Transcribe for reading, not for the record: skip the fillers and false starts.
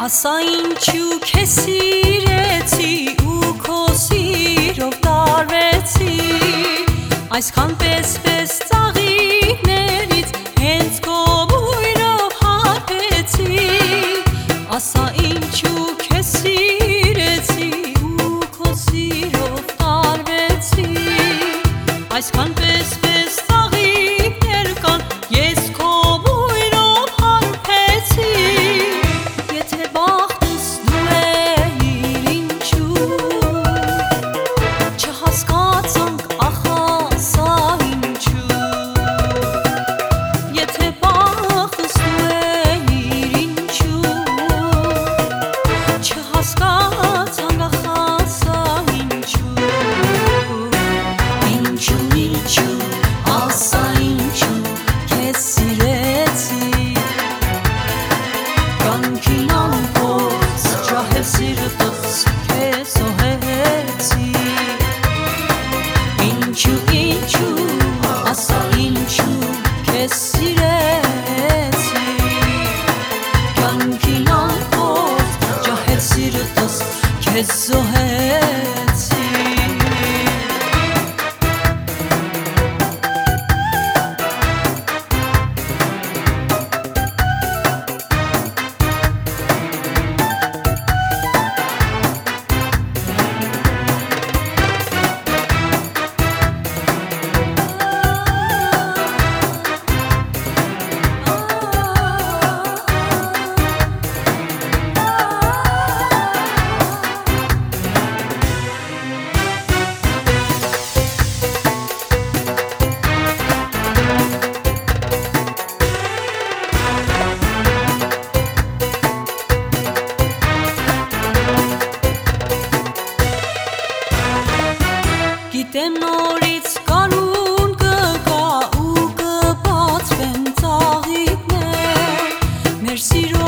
Ասա ինչու քեզ սիրեցի ու քո սիրով տարվեցի, այսքան պես ծաղիկներից հենց քո բույրով հարբեցի։ Ասա ինչու քեզ սիրեցի ու քո սիրով տարվեցի, այսքան պես ծաղիկներ կան, ես քո բույրով հարբեցի։ Եթե բախտս դու էիր ինչու չհասկացանք ախա սա ինչու, եթե բախտս դու էիր ինչու չհասկացանք ախա սա ինչու, ինչու ասա ինչու քեզ սիրեցի, կյանքին ամփոփ ջահել սիրտս քեզ սոհեցի, ինչու ասա ինչու քեզ սիրեցի, կյանքին ամփոփ ջահել սիրտս քեզ սոհեցի։ Գիտեմ նորից կանուն կգա ու կբացվեն ծաղիկներ մեր սիրո